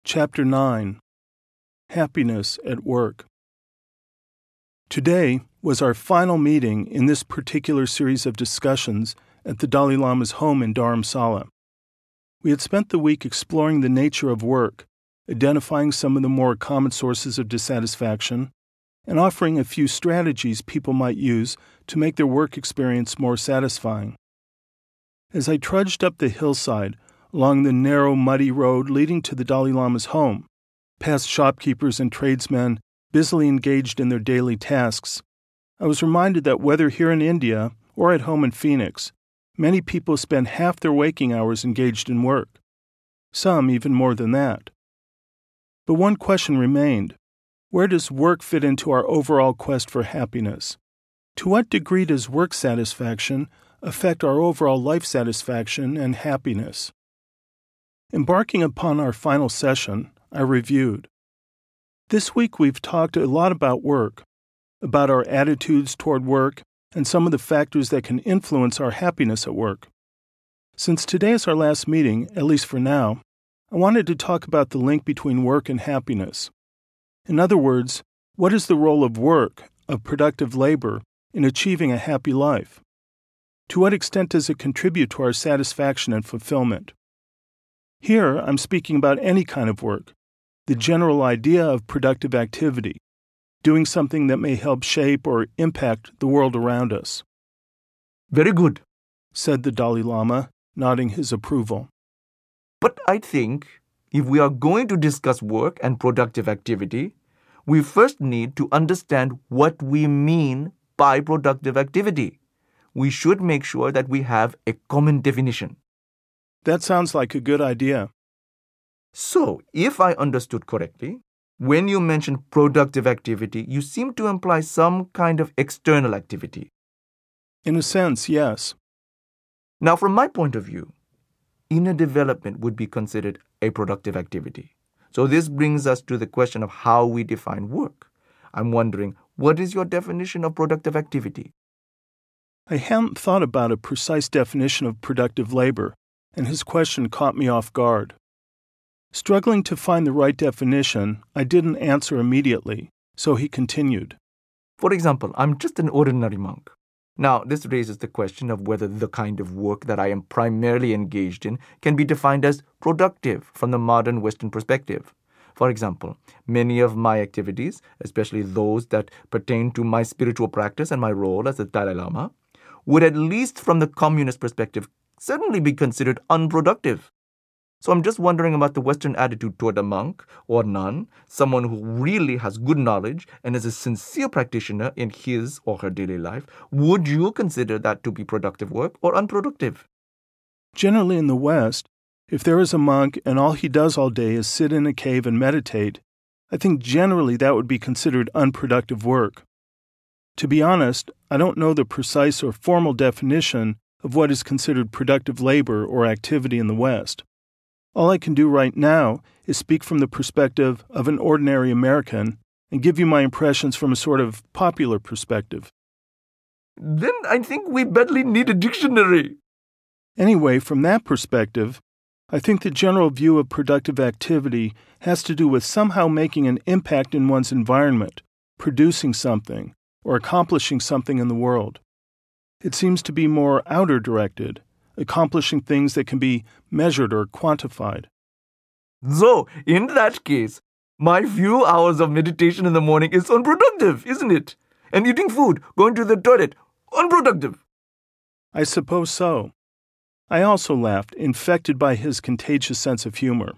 Chapter 9 Happiness at Work. Today was our final meeting in this particular series of discussions at the Dalai Lama's home in Dharamsala. We had spent the week exploring the nature of work, identifying some of the more common sources of dissatisfaction, and offering a few strategies people might use to make their work experience more satisfying. As I trudged up the hillside, along the narrow, muddy road leading to the Dalai Lama's home, past shopkeepers and tradesmen busily engaged in their daily tasks, I was reminded that whether here in India or at home in Phoenix, many people spend half their waking hours engaged in work, some even more than that. But one question remained: where does work fit into our overall quest for happiness? To what degree does work satisfaction affect our overall life satisfaction and happiness? Embarking upon our final session, I reviewed. This week we've talked a lot about work, about our attitudes toward work, and some of the factors that can influence our happiness at work. Since today is our last meeting, at least for now, I wanted to talk about the link between work and happiness. In other words, what is the role of work, of productive labor, in achieving a happy life? To what extent does it contribute to our satisfaction and fulfillment? Here, I'm speaking about any kind of work, the general idea of productive activity, doing something that may help shape or impact the world around us. Very good, said the Dalai Lama, nodding his approval. But I think if we are going to discuss work and productive activity, we first need to understand what we mean by productive activity. We should make sure that we have a common definition. That sounds like a good idea. So, if I understood correctly, when you mention productive activity, you seem to imply some kind of external activity. In a sense, yes. Now, from my point of view, inner development would be considered a productive activity. So this brings us to the question of how we define work. I'm wondering, what is your definition of productive activity? I hadn't thought about a precise definition of productive labor, and his question caught me off guard. Struggling to find the right definition, I didn't answer immediately, so he continued. For example, I'm just an ordinary monk. Now, this raises the question of whether the kind of work that I am primarily engaged in can be defined as productive from the modern Western perspective. For example, many of my activities, especially those that pertain to my spiritual practice and my role as the Dalai Lama, would at least from the communist perspective certainly be considered unproductive. So I'm just wondering about the Western attitude toward a monk or nun, someone who really has good knowledge and is a sincere practitioner in his or her daily life. Would you consider that to be productive work or unproductive? Generally in the West, if there is a monk and all he does all day is sit in a cave and meditate, I think generally that would be considered unproductive work. To be honest, I don't know the precise or formal definition of what is considered productive labor or activity in the West. All I can do right now is speak from the perspective of an ordinary American and give you my impressions from a sort of popular perspective. Then I think we badly need a dictionary. Anyway, from that perspective, I think the general view of productive activity has to do with somehow making an impact in one's environment, producing something, or accomplishing something in the world. It seems to be more outer-directed, accomplishing things that can be measured or quantified. So, in that case, my few hours of meditation in the morning is unproductive, isn't it? And eating food, going to the toilet, unproductive. I suppose so. I also laughed, infected by his contagious sense of humor.